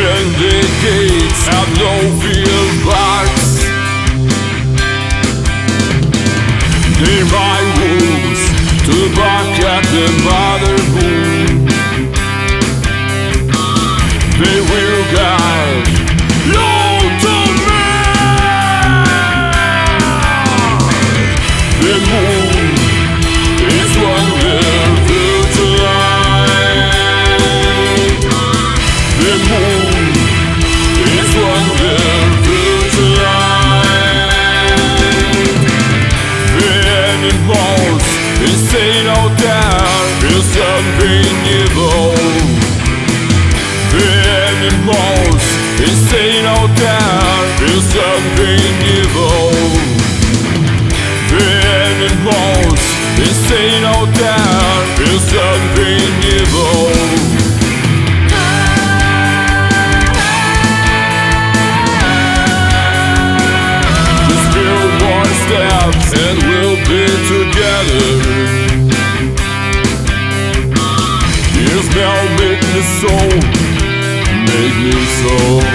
When the gates have no feedbacks, they write wounds to back at the mother moon. They will guide you to me. The moon is wonderful tonight. The moon is wonderful tonight. The animals insane out there is something evil. The animals insane out there is something evil. The animals insane out there is something evil. And we'll be together. Your smell make me so, make me so.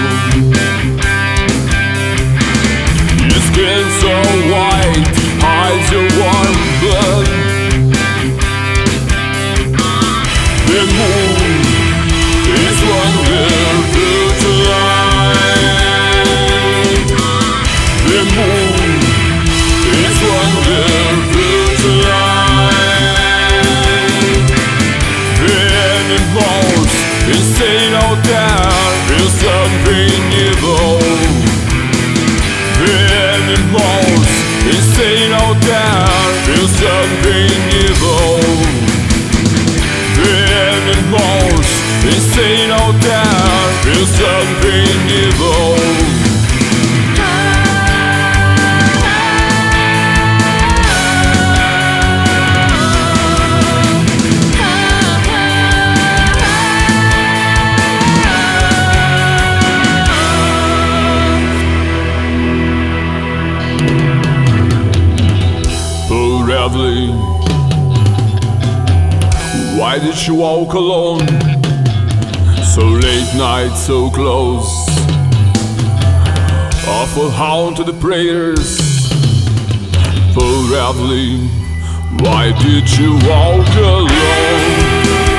Your skin so white, hides your warm blood. The moon is wonderful tonight. The moon is wonderful tonight. The animals insane out there is something evil. The animals insane out there is something evil. The animals insane out there is something evil. Why did you walk alone? So late night, so close. Awful hound to the prayers. Poor Evelyn, why did you walk alone?